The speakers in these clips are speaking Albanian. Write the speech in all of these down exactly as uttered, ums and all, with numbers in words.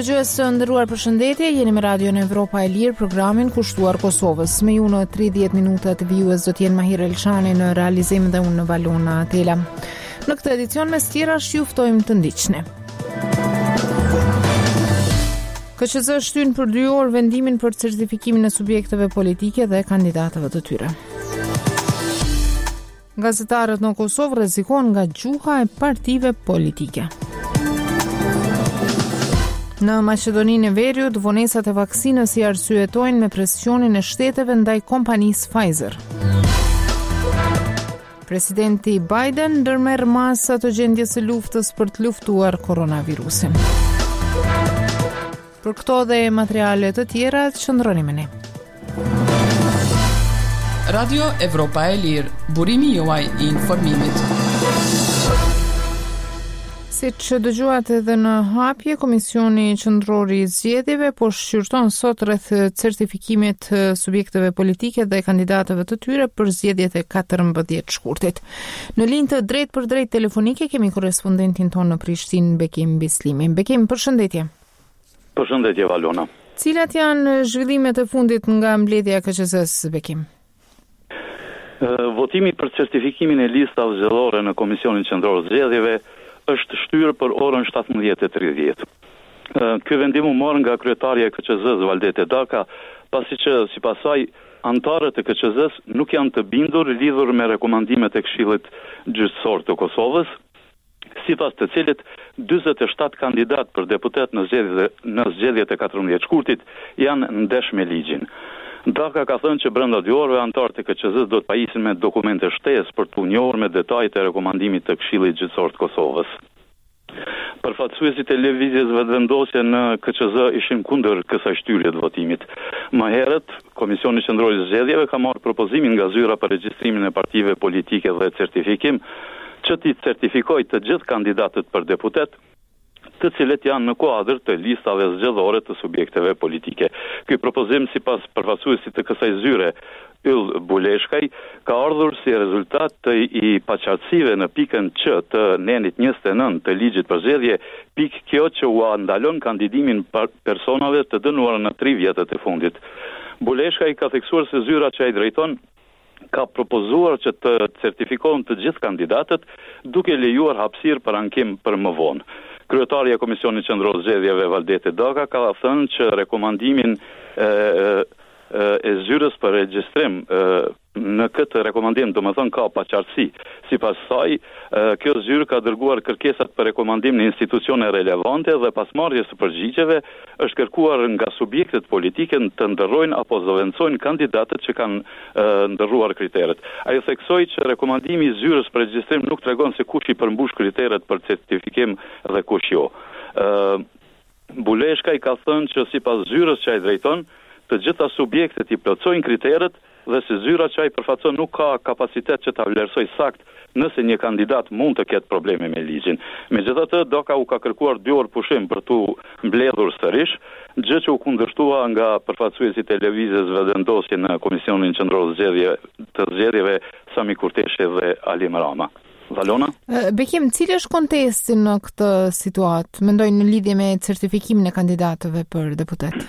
Dëgjues të nderuar, përshëndetje, jeni me Radion Evropa e Lirë, programin kushtuar Kosovës. Me ju në tridhjetë minuta të vijues do t'jenë Mahir Elshani në realizim dhe unë në Valona Tela. Në këtë edicion mes tjerash ju ftojmë të ndiqni. K Q Z shtyn për dy orë vendimin për certifikimin e subjekteve politike dhe kandidatëve të tyre. Gazetarët në Kosovë rrezikojnë nga gjuha e partive politike. Në Maqedoninë e Veriut, vonesat e vaksinës i arsyetojnë me presionin e shteteve ndaj kompanisë Pfizer. Presidenti Biden ndërmerr masa të gjendjes së luftës për të luftuar koronavirusin. Për këto dhe materiale të tjera, qëndroni me ne. Radio Evropa e Lirë, burimi juaj i informimit. Si që dëgjuat edhe në hapje, Komisioni Qendror i Zgjedhjeve po shqyrton sot rreth certifikimit subjekteve politike dhe kandidatëve të tyre për zgjedhjet e katërmbëdhjetë shkurtit. Në linjë të drejt për drejt telefonike kemi korrespondentin tonë në Prishtinë, Bekim Bislimi. Bekim, përshëndetje. Përshëndetje, Valona. Cilat janë zhvillimet e fundit nga mbledhja e K Q Z-s, Bekim? Votimi për certifikimin e listave zgjedhore në Komisionin Qendror të Zgjedhjeve është shtyrë për orën shtatëmbëdhjetë e tridhjetë. Ky vendim u mor nga kryetaria e K Q Z-s Valdete Daka, pasi që sipas saj anëtarët e K Q Z-s nuk janë të bindur lidhur me rekomandimet e Këshillit Gjyqësor të Kosovës, sipas të cilit dyzet e shtatë kandidat për deputet në zgjedhjet në zgjedhjet e katërmbëdhjetë shkurtit janë ndesh me ligjin. Daka ka thënë që brenda dy orëve anëtarët e K Q Z-s do të pajisin me dokumente shtesë për të njohur me detajet e rekomandimit të Këshillit Gjyqësor të Kosovës. Përfaqësuesit e lëvizjes vetëvendosje në K Q Z ishin kundër kësaj shtyrje të votimit. Më herët, Komisioni Qendror i Zgjedhjeve ka marrë propozimin nga zyra për regjistrimin e partive politike dhe certifikim që t'i certifikojë të gjithë kandidatët për deputet, të cilët janë në kuadër të listave zgjedhore të subjekteve politike. Ky propozim, sipas përfaqësuesit të kësaj zyre, Yll Buleshkaj, ka ardhur si rezultat të i paqartësive në pikën Q të nenit njëzet e nëntë të ligjit për zgjedhje, pikë kjo që u ndalon kandidimin personave të dënuar në tri vjetët e fundit. Buleshkaj ka theksuar se zyra që ai drejton ka propozuar që të certifikohen të gjithë kandidatët, duke lejuar hapësirë për ankim për më vonë. Kryetaria e Komisionit Qendror të Zgjedhjeve Valdete Daka ka thënë që rekomandimin e, e, e zyrës për regjistrim e, në këtë rekomandim, domethënë ka paqartësi. Sipas saj, kjo zyrë ka dërguar kërkesat për rekomandim në institucione relevante dhe pas marrjes së përgjigjeve është kërkuar nga subjektet politike të ndërrojnë apo zëvendësojnë kandidatët që kanë e, ndërruar kriteret. Ai theksoi që rekomandimi i zyrës për regjistrim nuk tregon se kush i përmbush kriteret për certifikim dhe kush jo. Ë Buleshkaj ka thënë që sipas zyrës që ai drejton, të gjitha subjektet i plotësojnë kriteret dhe se zyra që ai përfaqëson nuk ka kapacitet që ta vlerësoj sakt nëse një kandidat mund të ketë probleme me ligjin. Megjithatë, Doka u ka kërkuar dy orë pushim për tu mbledhur sërish, gjë që u kundërshtua nga përfaqësuesit e lëvizjes vetëvendosje në Komisionin Qendror të Zgjedhjeve të Zgjedhjeve Sami Kurteshi dhe Alim Rama. Valona? Bekim, cili është kontesti në këtë situatë? Mendoj në lidhje me certifikimin e kandidatëve për deputet.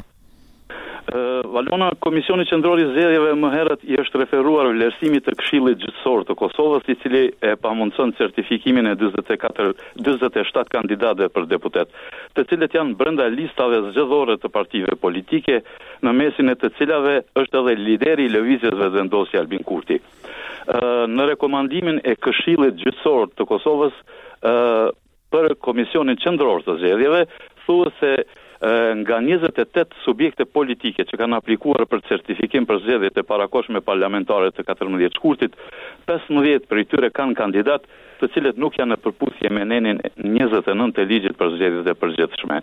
Uh, Valona, Komisioni Qendror i Zgjedhjeve më herët i është referuar vlerësimit të Këshillit Gjyqësor të Kosovës, i cili e pamundson certifikimin e dyzet e katër dyzet e shtatë kandidatëve për deputet, të cilët janë brenda listave zgjedhore të partive politike, në mesin e të cilave është edhe lideri i lëvizjes vetëvendosje Albin Kurti. Uh, në rekomandimin e Këshillit Gjyqësor të Kosovës uh, për Komisionin Qendror të Zgjedhjeve thuhet se nga njëzet e tetë subjekte politike që kanë aplikuar për certifikim për zgjedhjet e parakohshme parlamentare të katërmbëdhjetë shkurtit, pesëmbëdhjetë prej tyre kanë kandidat të cilët nuk janë në përputhje me nenin njëzet e nëntë të ligjit për zgjedhjet e përgjithshme.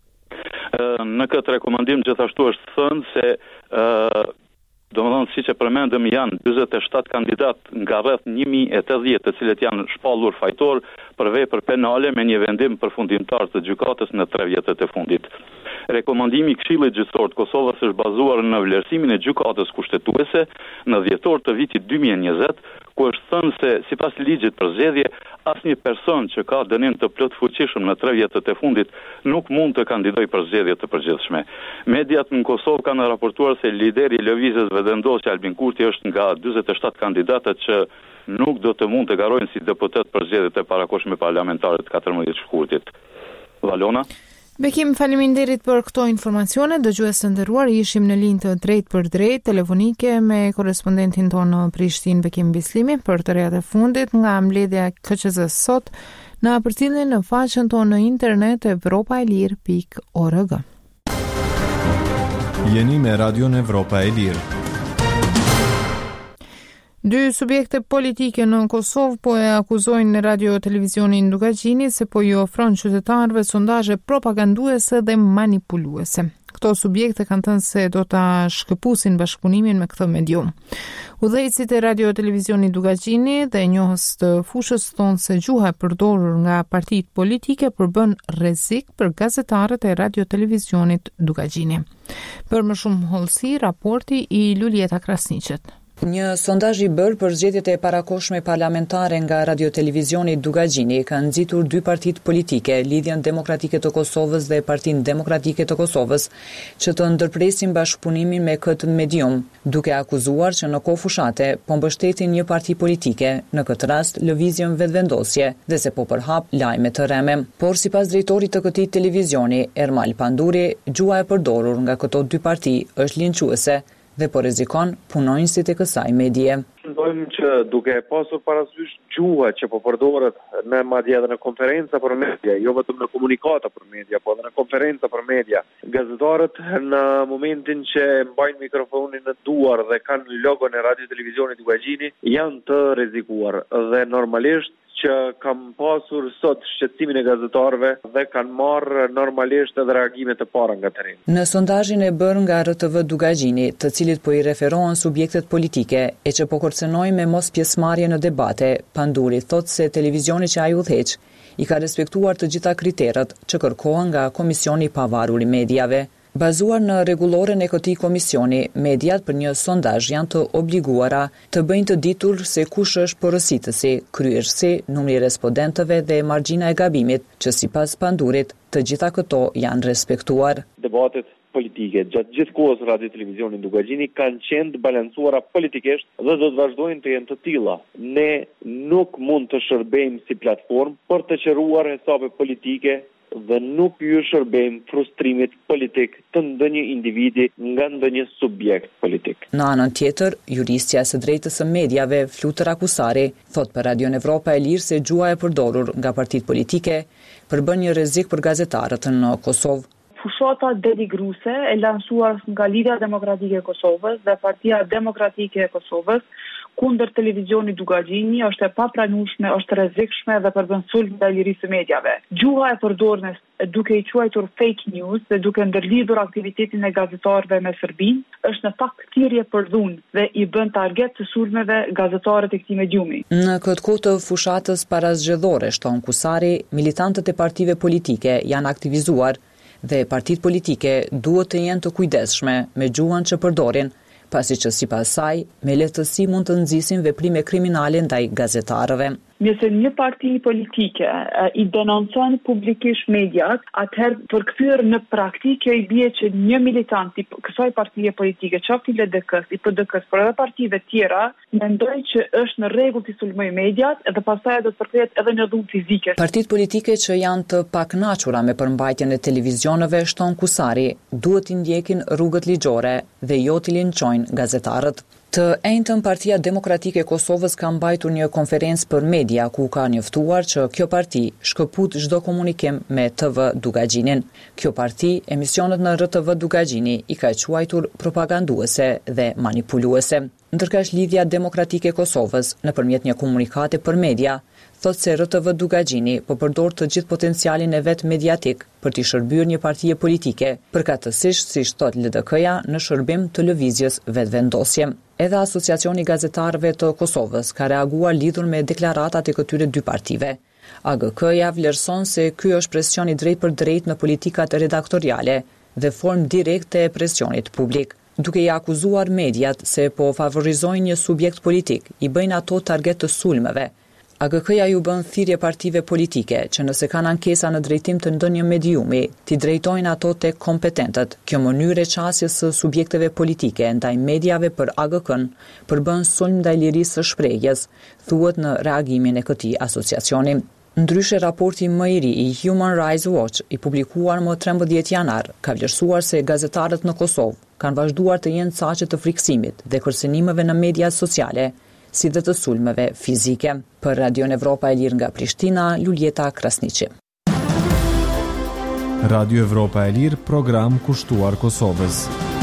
Në këtë rekomandim gjithashtu është thënë se domethënë siç e përmendëm janë dyzet e shtatë kandidat nga rreth një mijë e tetëdhjetë të cilët janë shpallur fajtor për vepër penale me një vendim përfundimtar të gjykatës në tre vjetët e fundit. Rekomandimi i Këshillit Gjyqësor të Kosovës është bazuar në vlerësimin e gjykatës kushtetuese në dhjetor të vitit dy mijë e njëzet, ku është thënë se sipas ligjit për zgjedhje, asnjë person që ka dënim të plot fuqishëm në tre vjetët e fundit nuk mund të kandidojë për zgjedhje të përgjithshme. Mediat në Kosovë kanë raportuar se lideri i lëvizjes Vetëvendosja Albin Kurti është nga dyzet e shtatë kandidatët që nuk do të mund të garojnë si deputet për zgjedhjet e parakohshme parlamentare të katërmbëdhjetë shkurtit. Valona? Bekim, faleminderit për këto informacione. Dëgjues të nderuar, ishim në linjë të drejt për drejt telefonike me korrespondentin tonë në Prishtinë, Bekim Bislimi, për të rehat e fundit nga mbledhja K Q Z sot, na përcjellni në faqen tonë në internet evropa e lirë pikë org. Jeni me Radion Evropa e Lirë. Dy subjekte politike në Kosovë po e akuzojnë Radio Televizionin Dugagjini se po i ofron qytetarëve sondazhe propaganduese dhe manipuluese. Këto subjekte kanë thënë se do ta shkëpusin bashkëpunimin me këtë medium. Udhëheqësit e Radio Televizionit Dugagjini dhe njohës të fushës thonë se gjuha e përdorur nga partitë politike përbën rrezik për gazetarët e Radio Televizionit Dugagjini. Për më shumë hollësi, raporti i Lulieta Krasniqet. Një sondazh i bërë për zgjedhjet e parakohshme parlamentare nga Radio Televizioni Dugagjini ka nxitur dy partitë politike, Lidhjen Demokratike të Kosovës dhe Partinë Demokratike të Kosovës, që të ndërpresin bashkëpunimin me këtë medium, duke akuzuar që në kohë fushate po mbështetin një parti politike, në këtë rast Lëvizjen Vetëvendosje, dhe se po përhap lajme të rreme. Por sipas drejtorit të këtij televizioni, Ermal Panduri, gjuha e përdorur nga këto dy parti është linçuese dhe po rrezikon punonjësit e kësaj medie. Mendojmë që duke pasur parasysh gjuha që po përdoret në madje edhe në konferenca për media, jo vetëm në komunikata për media, por edhe në konferenca për media, gazetarët në momentin që mbajnë mikrofonin në duar dhe kanë logon e Radio Televizionit Dugagjini janë të rrezikuar dhe normalisht që kam pasur sot shqetësimin e gazetarëve dhe kanë marrë normalisht edhe reagime të para nga terreni. Në sondazhin e bërë nga R T V Dugagjini, të cilit po i referohen subjektet politike e që po kërcënojnë me mos pjesëmarrje në debate, Panduri thotë se televizioni që ai udhëheq i ka respektuar të gjitha kriteret që kërkohen nga Komisioni i Pavarur i Mediave. Bazuar në rregulloren e këtij komisioni, mediat për një sondazh janë të obliguara të bëjnë të ditur se kush është porositësi, kryerësi, numri i respondentëve dhe margjina e gabimit, që sipas Pandurit, të gjitha këto janë respektuar. Debatet politike gjatë gjithë kohës Radio Televizionit Dugagjini kanë qenë të balancuara politikisht dhe do të vazhdojnë të jenë të tilla. Ne nuk mund të shërbejmë si platformë për të qëruar hesape politike dhe nuk ju shërbejmë frustrimit politik të ndonjë individi nga ndonjë subjekt politik. Në anën tjetër, juristja së drejtës së mediave, Flutër Akusari, thot për Radion Evropa e Lirë se gjuha e përdorur nga partitë politike përbën një rrezik për gazetarët në Kosovë. Fushata deligruse e lansuar nga Lidhja Demokratike e Kosovës dhe Partia Demokratike e Kosovës kundër televizionit Dugagjini është e papranueshme, është rrezikshme dhe përbën sulm ndaj lirisë së mediave. Gjuha e përdorur duke i quajtur fake news dhe duke ndërlidhur aktivitetin e gazetarëve me Serbinë është në fakt thirrje për dhunë dhe i bën target të sulmeve gazetarët e këtij mediumi. Në këtë kohë të fushatës parazgjedhore, shton Kusari, militantët e partive politike janë aktivizuar dhe partitë politike duhet të jenë të kujdesshme me gjuhën që përdorin, pasi që sipas saj, me lehtësi mund të nxisin veprime kriminale ndaj gazetarëve. Nëse një parti politike i denoncon publikisht mediat, atëherë përkthyer në praktikë kjo i bie që një militant i kësaj partie politike, qoftë i L D K-s, i P D K-s, por edhe partive tjera, mendoj që është në rregull të sulmojë mediat dhe pastaj do të përkthehet edhe në dhunë fizike. Partitë politike që janë të pakënaqura me përmbajtjen e televizioneve, shton Kusari, duhet të ndjekin rrugët ligjore dhe jo të linçojnë gazetarët. Të njëjtën Partia Demokratike e Kosovës ka mbajtur një konferencë për media ku ka njoftuar që kjo parti shkëput çdo komunikim me T V Dugagjinin. Kjo parti emisionet në R T V Dugagjini i ka quajtur propaganduese dhe manipuluese. Ndërkësh Lidhja Demokratike e Kosovës nëpërmjet një komunikate për media thotë se R T V Dugagjini po përdor të gjithë potencialin e vet mediatik për të shërbyer një partie politike, përkatësisht siç thot L D K-ja në shërbim të lëvizjes Vetëvendosje. Edhe Asociacioni i Gazetarëve të Kosovës ka reaguar lidhur me deklaratat e këtyre dy partive. A G K-ja vlerëson se ky është presion i drejt për drejt në politikat redaktoriale dhe formë direkte e presionit publik. duke i akuzuar mediat se po favorizojnë një subjekt politik, i bëjnë ato target të sulmeve. A G K-ja ju bën thirrje partive politike që nëse kanë ankesa në drejtim të ndonjë mediumi, t'i drejtojnë ato tek kompetentët. Kjo mënyrë e qasjes së subjekteve politike ndaj mediave për A G K-n përbën sulm ndaj lirisë së shprehjes, thuhet në reagimin e këtij asociacioni. Ndryshe, raporti më i ri i Human Rights Watch, i publikuar më trembëdhjetë janar, ka vlerësuar se gazetarët në Kosovë kanë vazhduar të jenë saqe të friksimit dhe kërcënimeve në mediat sociale, si dhe të sulmeve fizike. Për Radio Evropa e Lirë nga Prishtina, Luljeta Krasniqi. Radio Evropa e Lirë, program kushtuar Kosovës.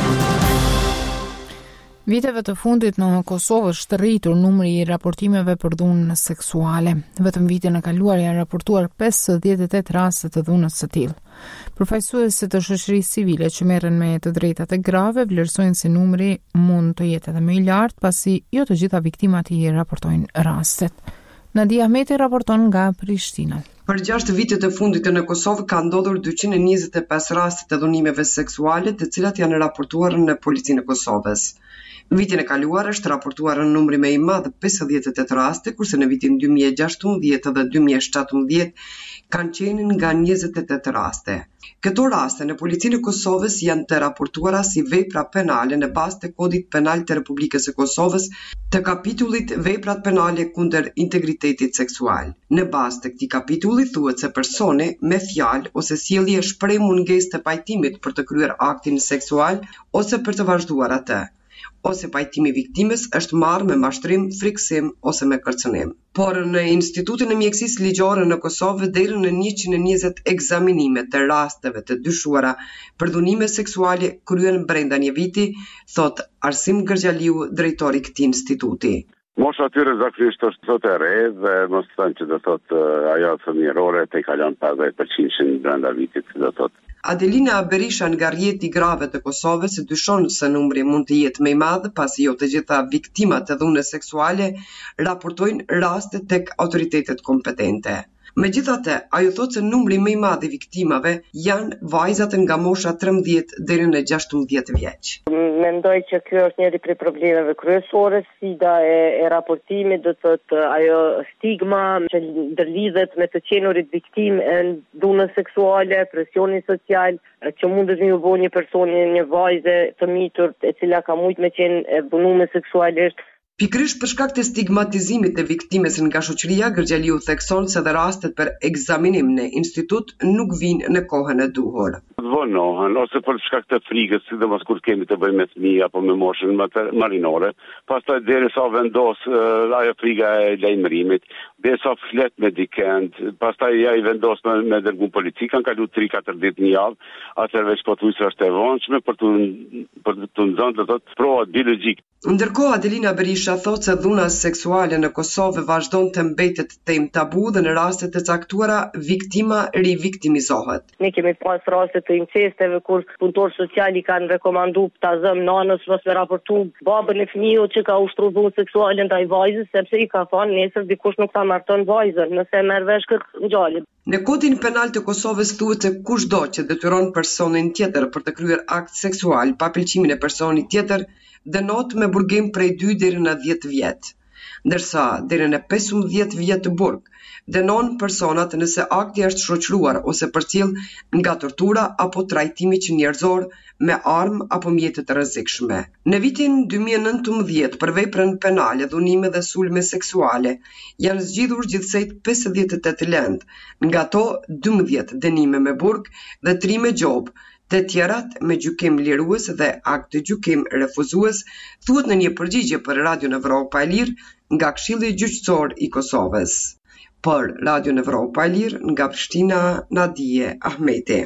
Viteve të fundit në Kosovë është rritur numri i raportimeve për dhunë seksuale. Vetëm vitin e kaluar janë raportuar pesëdhjetë e tetë raste të dhunës së tillë. Përfaqësuesit të shoqërisë civile që merren me të drejtat e grave vlerësojnë se numri mund të jetë edhe më i lartë, pasi jo të gjitha viktimat i raportojnë rastet. Nadia Ahmeti raporton nga Prishtina. Për gjashtë vitet e fundit në Kosovë ka ndodhur dyqind e njëzet e pesë raste të dhunimeve seksuale, të cilat janë raportuar në policinë e Kosovës. Në vitin e kaluar është raportuar në numri më i madh pesëdhjetë e tetë raste, kurse në vitin dy mijë e gjashtëmbëdhjetë dhe dy mijë e shtatëmbëdhjetë kanë qenë nga njëzet e tetë raste. Këto raste në policinë e Kosovës janë të raportuara si vepra penale në bazë të Kodit Penal të Republikës së Kosovës, të kapitullit Veprat penale kundër integritetit seksual. Në bazë të këtij kapitulli thuhet se personi me fjalë ose sjellje shpreh mungesë të pajtimit për të kryer aktin seksual ose për të vazhduar atë, ose pajtimi i viktimës është marrë me mashtrim, friksim ose me kërcënim. Por në Institutin e Mjekësisë Ligjore në Kosovë deri në njëqind e njëzet ekzaminime të rasteve të dyshuara për dhunime seksuale kryen brenda një viti, thot Arsim Gërgjaliu, drejtori i këtij instituti. Mosha atyre zakonisht është sot e re dhe mos thënë që do thot ajo fëmijërore te kalon pesëdhjetë përqind brenda vitit, do thot. Adelina Berisha nga rrjeti i grave të Kosovës dyshon se numri mund të jetë më i madh pasi jo të gjitha viktimat e dhunës seksuale raportojnë raste tek autoritetet kompetente. Megjithatë, ajo thotë se numri më i madh i viktimave janë vajzat nga mosha trembëdhjetë deri në gjashtëmbëdhjetë vjeç. Mendoj që ky është njëri prej problemeve kryesore, sfida e, e raportimit, do të thotë ajo stigma që ndërlidhet me të qenurit viktimë e dhunës seksuale, presioni social që mundet me u bë një personi, një vajze të mitur e cila ka mujt me qenë e dhunuar seksualisht. Pikërisht për shkak të stigmatizimit të viktimës nga shoqëria, Gërgjaliu thekson se dhe rastet për ekzaminim në institut nuk vijnë në kohën e duhur. Vonohen ose për shkak të frikës, sidomos kur kemi të bëjmë me fëmijë apo me moshën marinore, pastaj derisa vendos uh, ajo frika e lajmërimit, derisa flet me dikend, pastaj ja i vendos me, me dërgum polici, kanë kalu tre katër ditë një javë, atëherë veç po thuaj se është e vonshme për të për të nxënë do thotë provat biologjike. Ndërkohë Adelina Berisha thotë se dhuna seksuale në Kosovë vazhdon të mbetet temë tabu dhe në raste të caktuara viktima riviktimizohet. Ne kemi pas raste të incesteve kur punëtorë social i kanë rekomanduar ta zëm nanës ose me raportu babën e fëmijës që ka ushtruar dhunë seksuale ndaj vajzës, sepse i ka thënë nesër dikush nuk ta marton vajzën nëse merr vesh këtë ngjarje. Në Kodin Penal të Kosovës thuhet se kushdo që detyron personin tjetër për të kryer akt seksual pa pëlqimin e personit tjetër dënohet me burgim prej dy deri në dhjetë vjet, ndërsa deri në pesëmbëdhjetë vjet të burg dënon personat nëse akti është shoqëruar ose përcjell nga tortura apo trajtimi që njerëzor me armë apo mjete të rrezikshme. Në vitin dy mijë e nëntëmbëdhjetë për veprën penale, dhunime dhe sulme seksuale janë zgjidhur gjithsej pesëdhjetë e tetë lëndë, nga to dymbëdhjetë dënime me burg dhe tri me gjobë, të tjerat me gjykim lirues dhe akt të gjykim refuzues, thuhet në një përgjigje për Radio Evropa e Lirë nga Këshilli Gjyqësor i Kosovës. Për Radio Evropa e Lirë nga Prishtina, Nadije Ahmeti.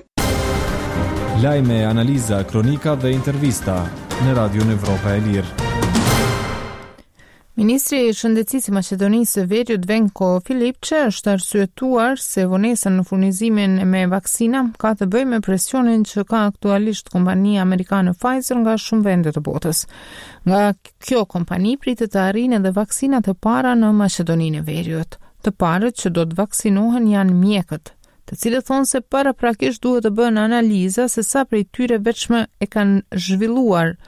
Lajme, analiza, kronika dhe intervista në Radio Evropa e Lirë. Ministri i Shëndetësisë i Maqedonisë së Veriut Venko Filipçe është arsyetuar se vonesa në furnizimin me vaksina ka të bëjë me presionin që ka aktualisht kompania amerikane Pfizer nga shumë vende të botës. Nga kjo kompani pritet të arrijë edhe vaksina të para në Maqedoninë e Veriut. Të parët që do të vaksinohen janë mjekët, të cilët thonë se paraprakisht duhet të bëhen analiza se sa prej tyre vetëm e kanë zhvilluar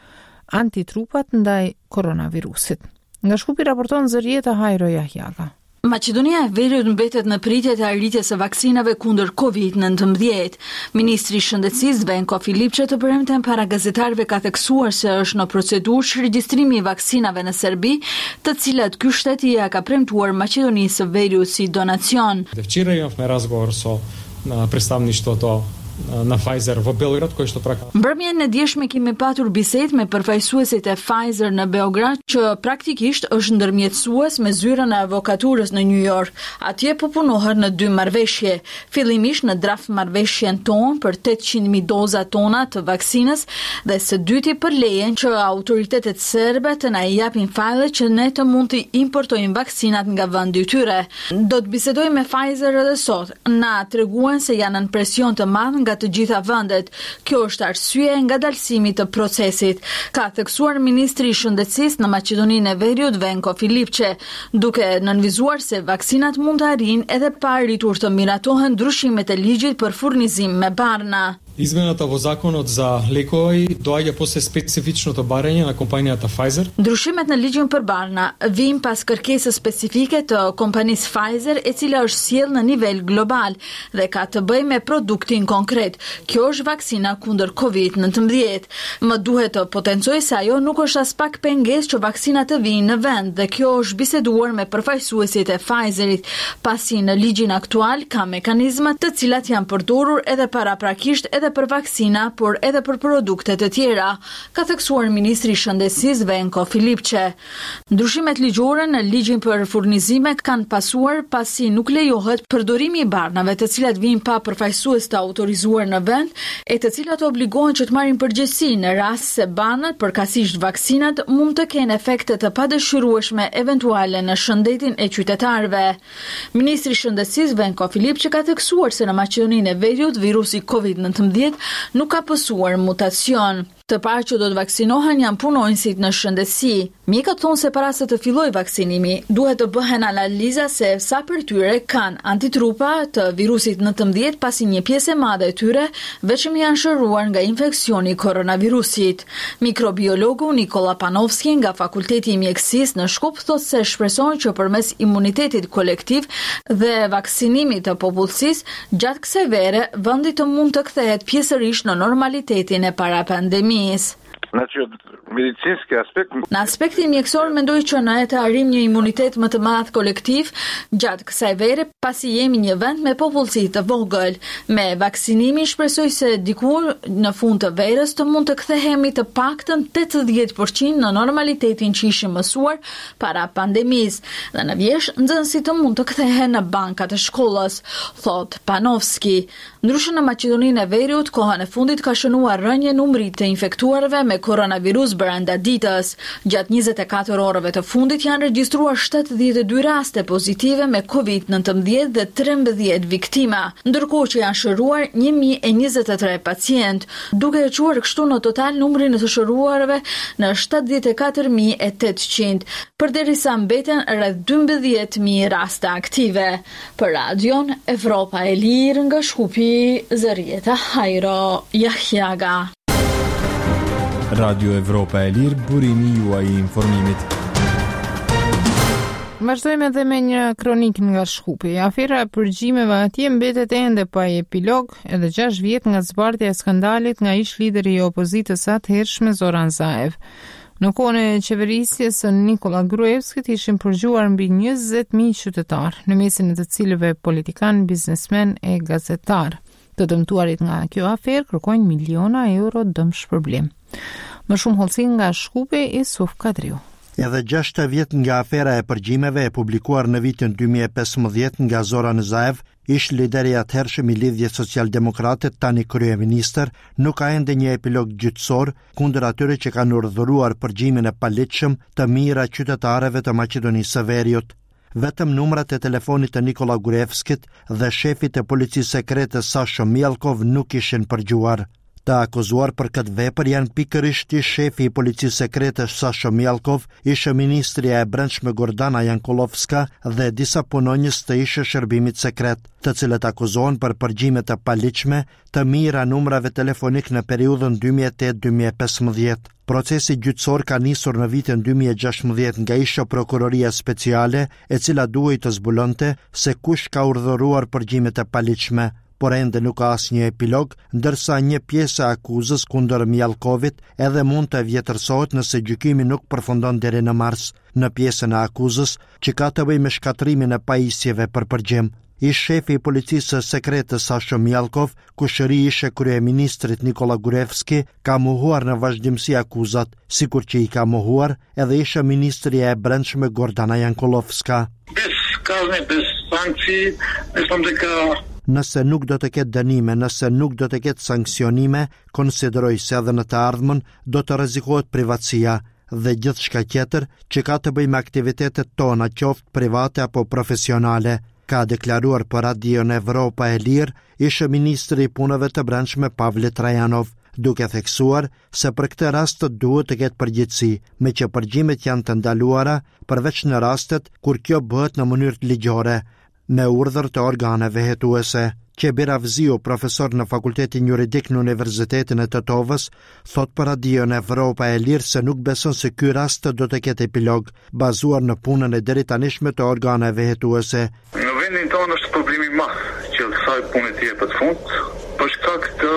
antitrupat ndaj koronavirusit. Nga Shkupi raporton Zërieta Hajro Jahjaga. Maqedonia e Veriut mbetet në pritje të arritjes së vaksinave kundër kovid nëntëmbëdhjetë. Ministri i Shëndetësisë Venko Filipçe të premten para gazetarëve ka theksuar se është në procedurë shregjistrimi i vaksinave në Serbi, të cilat ky shtet i ka premtuar Maqedonisë së Veriut si donacion. Вчера имахме разговор со представништвото në Pfizer në Beograd, ko ishte praka. Mbrëmjen e djeshme kemi patur bisedë me përfaqësuesit e Pfizer në Beograd, që praktikisht është ndërmjetësues me zyrën e avokaturës në New York. Atje po punohet në dy marrëveshje. Fillimisht në draft marrëveshjen tonë për tetëqind mijë doza tona të vaksinës dhe së dyti për lejen që autoritetet serbe të na japin fajle që ne të mund të importojmë vaksinat nga vendi i tyre. Do të bisedoj me Pfizer edhe sot. Na treguan se janë në presion të madh nga të gjitha vendet. Kjo është arsye nga dalësimi të procesit, ka theksuar ministri i Shëndetësisë në Maqedoninë e Veriut Venko Filipçe, duke nënvizuar se vaksinat mund të arrijnë edhe pa arritur të miratohen ndryshimet e ligjit për furnizim me barna. Izmenata во законот за лекови доаѓа после специфичното барање на компанијата Pfizer. Ndryshimet në ligjin për barna vijnë pas kërkesës specifike të kompanisë Pfizer, e cila është sjellë në nivel global dhe ka të bëjë me produktin konkret. Kjo është vaksina kundër kovid nëntëmbëdhjetë. Më duhet të potencoj se ajo nuk është as pak pengesë që vaksinat të vinë në vend dhe kjo është biseduar me përfaqësuesit e Pfizerit, pasi në ligjin aktual ka mekanizma të cilat janë përdorur edhe paraprakisht edhe për vaksina, por edhe për produkte të tjera, ka theksuar ministri i Shëndetësisë Venko Filipçe. Ndryshimet ligjore në ligjin për furnizime kanë pasuar pasi nuk lejohet përdorimi i barnave të cilat vijnë pa përfaqësues të autorizuar në vend, e të cilat obligohen që të marrin përgjegjësi në rast se banat, përkatësisht vaksinat, mund të kenë efekte të padëshirueshme eventuale në shëndetin e qytetarëve. Ministri i Shëndetësisë Venko Filipçe ka theksuar se në Maqedoninë e Veriut virusi kovid nëntëmbëdhjetë nuk ka pësuar mutacion. Të parë që do të vaksinohen janë punonësit në shëndetësi. Mjekët thonë se para se të fillojë vaksinimi, duhet të bëhen analiza se sa për tyre kanë antitrupa të virusit nëntëmbëdhjetë, pasi një pjesë e madhe e tyre vetëm janë shëruar nga infeksioni koronavirusit. Mikrobiologu Nikola Panovski nga Fakulteti i Mjekësisë në Shkup thotë se shpreson që përmes imunitetit kolektiv dhe vaksinimit të popullsisë gjatë kësaj vere vendi të mund të kthehet pjesërisht në normalitetin e para pandemisë. Значи, medicinski aspekt. Në aspektin mjekësor mendoj që ne të arrijmë një imunitet më të madh kolektiv gjatë kësaj vere, pasi jemi një vend me popullsi të vogël. Me vaksinimin shpresoj se diku në fund të verës të mund të kthehemi të paktën tetëdhjetë përqind në normalitetin që ishim mësuar para pandemisë. Dhe në vjesh nxënësit të mund të kthehen në bankat e shkollës, thot Panovski. Ndryshe në Maqedoninë e Veriut, kohën e fundit ka shënuar rënje numrit të infektuarve me koronavirus brenda ditës. Gjatë njëzet e katër orëve të fundit janë regjistruar shtatëdhjetë e dy raste pozitive me kovid nëntëmbëdhjetë dhe trembëdhjetë viktima, ndërkohë që janë shëruar një mijë e njëzet e tre pacient, duke e quar kështu në total numrin e të shëruarve në shtatëdhjetë e katër mijë e tetëqind, përderisa mbeten rreth dymbëdhjetë mijë raste aktive. Për Radion Evropa e Lirë nga Shkupi, Zërieta Hajro Jahjaga. Radio Evropa e Lirë, burimi juaj i informimit. Vazhdojmë edhe me një kronik nga Shkupi. Afera e përgjimeve atje mbetet ende pa epilog, edhe gjashtë vjet nga zbardhja e skandalit nga ish lideri i opozitës së atëhershme Zoran Zaev. Në kohën e qeverisjes së Nikola Gruevskit ishin përgjuar mbi njëzet mijë qytetar, në mesin e të cilëve politikan, biznesmen e gazetar. Të dëmtuarit nga kjo aferë kërkojnë miliona euro dëmshpërblim. Më shumë hollësi nga Shkupi i Suf Kadriu. Edhe gjashtë vjet nga afera e përgjimeve e publikuar në vitin dy mijë e pesëmbëdhjetë nga Zoran Zaev, ish lideri atëhershëm i Lidhjes Social-Demokrate, tani kryeministër, nuk ka ende një epilog gjyqësor kundër atyre që kanë urdhëruar përgjimin e paligjshëm të mijëra qytetarëve të Maqedonisë së Veriut. Vetëm numrat e telefonit të Nikola Gruevskit dhe shefit e policisë sekrete Sasho Mielkov nuk ishin përgjuar. Të akuzuar për këtë vepër janë pikërisht i shefi i policisë sekrete Sasha Mielkov, ishe ministrja e brendshme Gordana Jankulovska dhe disa punonjës të ishe shërbimit sekret, të cilët akuzohen për përgjime të paligjshme të mira numrave telefonik në periudhën dy mijë e tetë deri dy mijë e pesëmbëdhjetë. Procesi gjyqësor ka nisur në vitin dy mijë e gjashtëmbëdhjetë nga isha prokuroria speciale, e cila duhej të zbulonte se kush ka urdhëruar përgjimet e paligjshme, por ende nuk ka asnjë epilog, ndërsa një pjesë e akuzës kundër Mielkovit edhe mund të vjetërsohet nëse gjykimi nuk përfundon deri në mars, në pjesën e akuzës që ka të bëjë me shkatrimin e pajisjeve për përgjim. Ish shefi i policisë sekrete Sasha Mielkov, ku shëri ishe kryeministrit Nikola Gurevski, ka mohuar në vazhdimsi akuzat, sikur që i ka mohuar edhe ishe ministrja e brendshme Gordana Jankulovska. Bez kazne, bez sankcji, mislim da ka Nëse nuk do të ketë dënime, nëse nuk do të ketë sankcionime, konsideroj se edhe në të ardhmen do të rrezikohet privatësia dhe gjithçka tjetër që ka të bëjë me aktivitetet tona, qoftë private apo profesionale, ka deklaruar për Radion Evropa e Lirë ishe ministri i punëve të brendshme Pavle Trajanov, duke theksuar se për këtë rast duhet të ketë përgjegjësi, me që përgjimet janë të ndaluara përveç në rastet kur kjo bëhet në mënyrë ligjore, me urdhër të organeve hetuese. Qebir Avziu, profesor në Fakultetin Juridik në Universitetin e Tetovës, thot për Radion Evropa e Lirë se nuk beson se ky rast do të ketë epilog, bazuar në punën e deritanishme të organeve hetuese. Në vendin tonë është problemi i madh që kësaj pune të jepet fund, për shkak të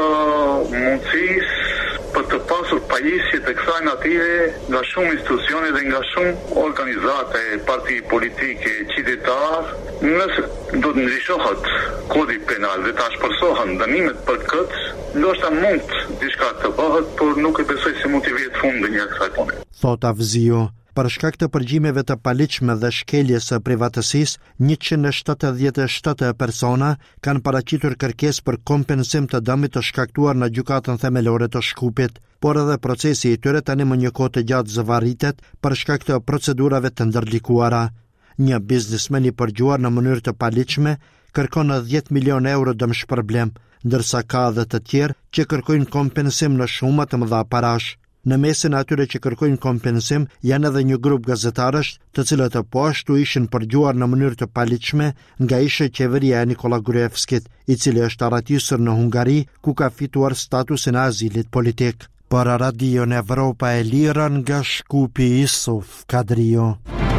mundësisë për të pasur pajisje të kësaj natyre nga shumë institucione dhe nga shumë organizate, parti politike, qytetar, nëse do të ndryshohet kodi penal dhe të shpërsohen dënimet për këtë, ndoshta mund diçka të bëhet, por nuk e besoj se mund të vihet fundi një kësaj pune. Thot Avziu. Për shkak të përgjimeve të paligjshme dhe shkeljes së privatësisë, njëqind e shtatëdhjetë e shtatë persona kanë paraqitur kërkesë për kompensim të dëmit të shkaktuar në gjykatën themelore të Shkupit, por edhe procesi i tyre tani më një kohë të gjatë zëvarritet për shkak të procedurave të ndërlikuara. Një biznesmen i përgjuar në mënyrë të paligjshme kërkon dhjetë milion euro dëmshpërblim, ndërsa ka edhe të tjerë që kërkojnë kompensim në shuma të mëdha parash. Në mesin atyre që kërkojnë kompensim janë edhe një grup gazetarësh, të cilët po ashtu ishin përgjuar në mënyrë të paligjshme nga ishe qeveria e Nikola Gurevskit, i cili është arratisur në Hungari, ku ka fituar statusin e azilit politik. Për Radion Evropa e Lirë nga Shkupi, Isuf Kadrio.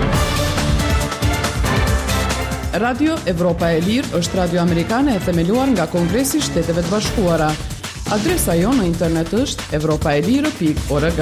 Radio Evropa e Lirë është radio amerikane e themeluar nga Kongresi i Shteteve të Bashkuara. Adresa jo në internet është evropaelire pikë org.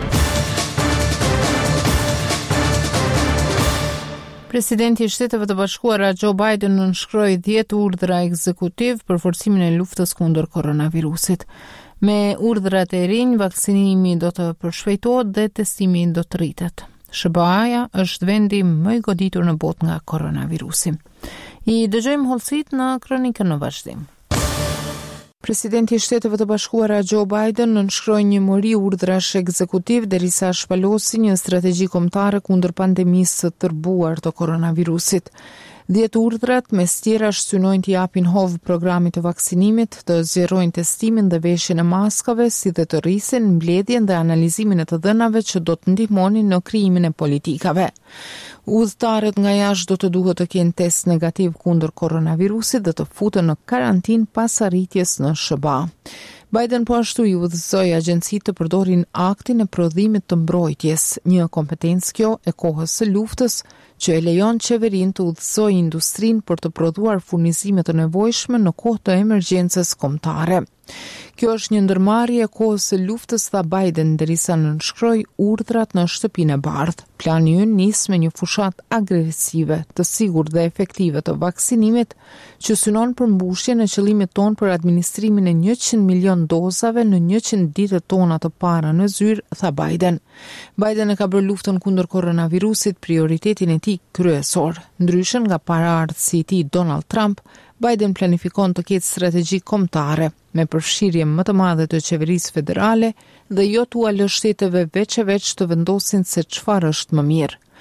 Presidenti i Shteteve të Bashkuara Joe Biden nënshkroi dhjetë urdhra ekzekutiv për forcimin e luftës kundër koronavirusit. Me urdhrat e rinj, vaksinimi do të përshpejtohet dhe testimi do të rritet. S B A-ja është vendi më i goditur në botë nga koronavirusi. I dëgjojmë hollësit në kronikën në vazhdim. Presidenti i Shteteve të Bashkuara Joe Biden nënshkroi një muri urdhrash ekzekutiv derisa shpalosi një strategji kombëtare kundër pandemisë së tërbuar të koronavirusit. Dhjetë urdhrat mes tjera synojnë të japin hovë programit të vaksinimit, të zgjerojnë testimin dhe veshjen e maskave, si dhe të rrisin mbledhjen dhe analizimin e të dhënave që do të ndihmonin në krijimin e politikave. Udhëtarët nga jashtë do të duhet të kenë test negativ kundër koronavirusit dhe të futen në karantinë pas arritjes në S B A. Biden po ashtu i udhëzoi agjencitë të përdorin aktin e prodhimit të mbrojtjes, një kompetencë kjo e kohës së luftës që e lejon qeverinë të udhëzojë industrinë për të prodhuar furnizime të nevojshme në kohë të emergjencës kombëtare. Kjo është një ndërmarrje e kohës së luftës, tha Biden, derisa nënshkroi urdhrat në Shtëpinë e Bardhë. Plani ynë nis me një fushat agresive, të sigurt dhe efektive të vaksinimit, që synon për mbushjen e qëllimit ton për administrimin e njëqind milion dozave në njëqind ditët tona të para në zyrë, tha Biden. Biden e ka bërë luftën kundër koronavirusit prioritetin e tij kryesor. Ndryshe nga paraardhësi i tij Donald Trump, Biden planifikon të ketë strategji kombëtare me përfshirje më të madhe të qeverisë federale dhe jo t'u alë shteteve veç e veç të vendosin se çfarë është më mirë.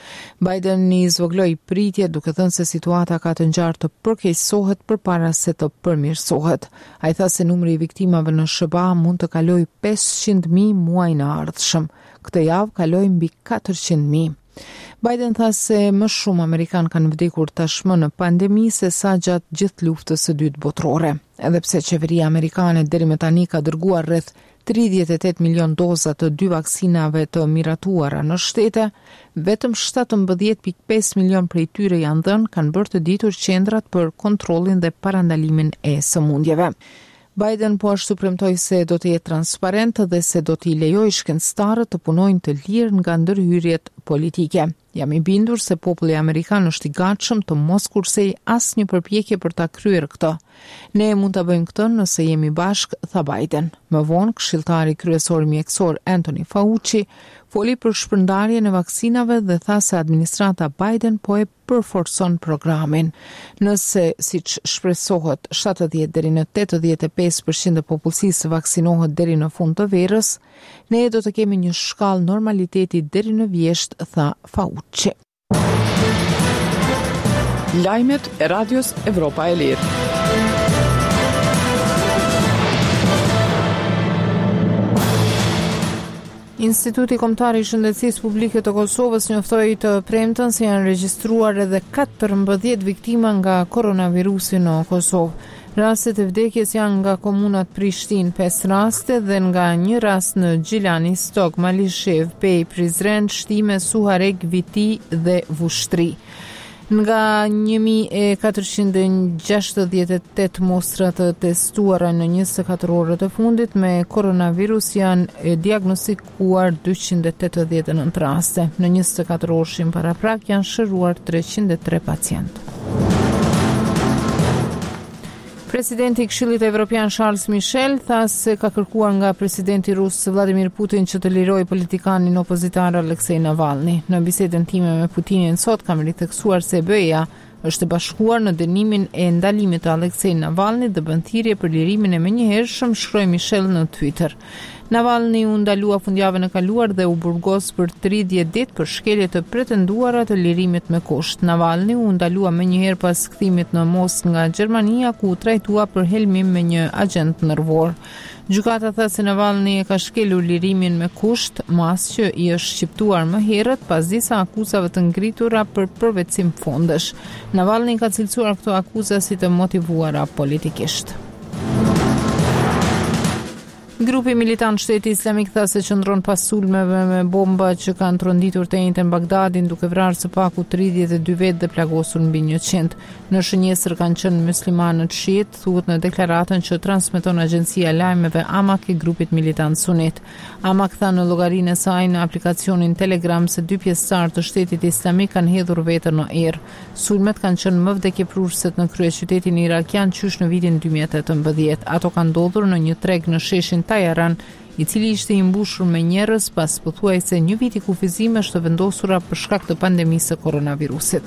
Biden i zvogëloi pritje duke thënë se situata ka të ngjarë të përkeqësohet përpara se të përmirësohet. Ai tha se numri i viktimave në sh ba mund të kalojë pesëqind mijë muajin e ardhshëm. Këtë javë kaloi mbi katërqind mijë. Biden tha se më shumë Amerikanë kanë vdekur tashmë në pandemi se sa gjatë gjithë luftës së dytë botërore. Edhe pse qeveria amerikane deri më tani ka dërguar rreth tridhjetë e tetë milion doza të dy vaksinave të miratuara në shtete, vetëm shtatëmbëdhjetë pikë pesë milion prej tyre janë dhënë, kanë bërë të ditur qendrat për kontrollin dhe parandalimin e sëmundjeve. Biden po ashtu premtoi se do të jetë transparent dhe se do t'i lejojë shkencëtarët të punojnë të lirë nga ndërhyrjet politike. Jam i bindur se populli amerikan është i gatshëm të mos kursej asnjë përpjekje për ta kryer këtë. Ne mund ta bëjmë këtë nëse jemi bashkë, tha Biden. Më vonë, këshilltari kryesor mjekësor Anthony Fauci foli për shpërndarjen e vaksinave dhe tha se administrata Biden po e përforcon programin. Nëse, siç shpresohet, shtatëdhjetë deri në tetëdhjetë e pesë përqind e popullsisë vaksinohet deri në fund të verës, ne do të kemi një shkallë normaliteti deri në vjesht, tha Fauci. Lajmet e Radios Evropa e Lirë. Instituti Kombëtar i Shëndetësisë Publike të Kosovës njoftoi të premten se janë regjistruar edhe katërmbëdhjetë viktima nga koronavirusi në Kosovë. Rastet e vdekjes janë nga komunat Prishtinë pesë raste dhe nga një rast në Gjilani, Stok, Malishev, Pej, Prizren, Shtime, Suharek, Viti dhe Vushtri. Nga një mijë e katërqind e gjashtëdhjetë e tetë mostra të testuara në njëzet e katër orët e fundit me koronavirus janë diagnostikuar dyqind e tetëdhjetë e nëntë raste. Në njëzet e katër orëshin paraprak janë shëruar treqind e tre pacientë. Presidenti i Këshillit Evropian Charles Michel tha se ka kërkuar nga presidenti rus Vladimir Putin që të lirojë politikanin opozitar Aleksej Navalny. Në bisedën time me Putinin sot kam ritheksuar se B E-ja është bashkuar në dënimin e ndalimit të Aleksej Navalny dhe bën thirrje për lirimin e menjëhershëm, shkroi Michel në Twitter. Navalny u ndalua fundjavën e kaluar dhe u burgos për tridhjetë ditë për shkelje të pretenduara të lirimit me kusht. Navalny u ndalua menjëherë pas kthimit në Moskë nga Gjermania, ku u trajtua për helmim me një agent nervor. Gjykata tha se Navalny e ka shkelur lirimin me kusht, mas që i është shqiptuar më herët pas disa akuzave të ngritura për përvetësim fondesh. Navalny ka cilësuar këto akuza si të motivuara politikisht. Grupi militant Shteti Islamik tha se qëndron pas sulmeve me bomba që kanë tronditur të njëjtën Bagdadin, duke vrarë së paku tridhjetë e dy vetë dhe plagosur mbi njëqind. Në shënjesër kanë qenë muslimanët shiit, thuhet në deklaratën që transmeton agjencia e lajmeve Amak e grupit militant Sunit. Amak tha në llogarinë e saj në aplikacionin Telegram se dy pjesëtar të Shtetit Islamik kanë hedhur veten në erë. Sulmet kanë qenë më vdekjeprurëse në kryeqytetin irakian qysh në vitin dy mijë e tetëmbëdhjetë. Ato kanë ndodhur në një treg në sheshin Tajaran, i cili ishte i mbushur me njerëz pas pothuajse një viti kufizimesh të vendosura për shkak të pandemisë së koronavirusit.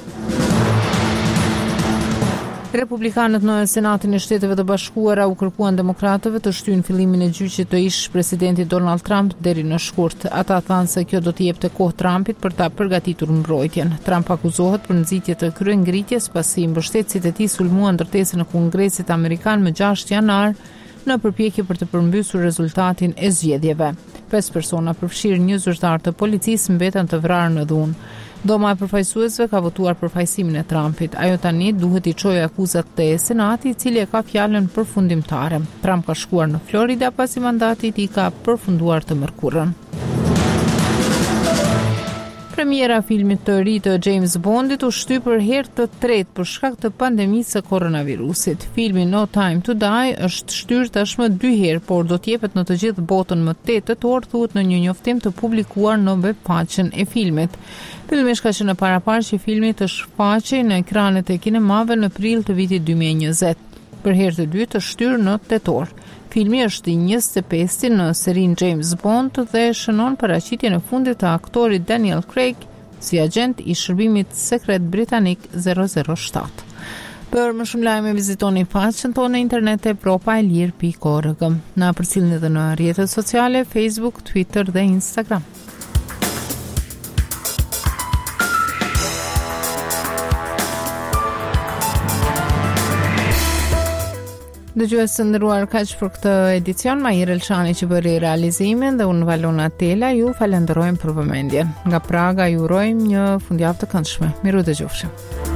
Republikanët në Senatin e Shteteve të Bashkuara u kërkuan demokratëve të shtyjnë fillimin e gjyqit të ish presidentit Donald Trump deri në shkurt. Ata thanë se kjo do të jepte kohë Trumpit për ta përgatitur mbrojtjen. Trump akuzohet për nxitje të kryengritjes pasi mbështetësit e tij sulmuan ndërtesën e Kongresit Amerikan më gjashtë janar në përpjekje për të përmbysur rezultatin e zgjedhjeve. Pesë persona përfshirë një zyrtar të policisë mbeten të vrarë në dhunë. Dhoma e përfaqësuesve ka votuar për fajsimin e Trumpit. Ajo tani duhet i çojë akuzat te Senati, i cili e ka fjalën përfundimtare. Trump ka shkuar në Florida pasi mandati i tij ka përfunduar të mërkurën. Premiera filmit të ri të James Bondit u shty për herë të tretë për shkak të pandemisë së koronavirusit. Filmi No Time to Die është shtyr tashmë dy herë, por do të jepet në të gjithë botën më tetë tetor, thuhet në një njoftim të publikuar në webfaqen e filmit. Filmi ka qenë paraparë që filmi të shfaqej në ekranet e kinemave në prill të vitit dy mijë e njëzet. Për herë të dytë të shtyr në tetor. Filmi është i njëzet e pestë në serinë James Bond dhe shënon paraqitjen e fundit të aktorit Daniel Craig si agent i shërbimit sekret britanik zero zero shtatë. Për më shumë lajme vizitoni faqen tonë në internet evropa e lirë pikë org. Na përcjellni edhe në rrjetet sociale Facebook, Twitter dhe Instagram. Dëgjues të nderuar, kaq për këtë edicion. Mahir Elçani që bëri realizimin dhe unë Valona Tela ju falenderojmë për vëmendjen. Nga Praga ju urojmë një fundjavë të këndshme. Miru dëgjofshim.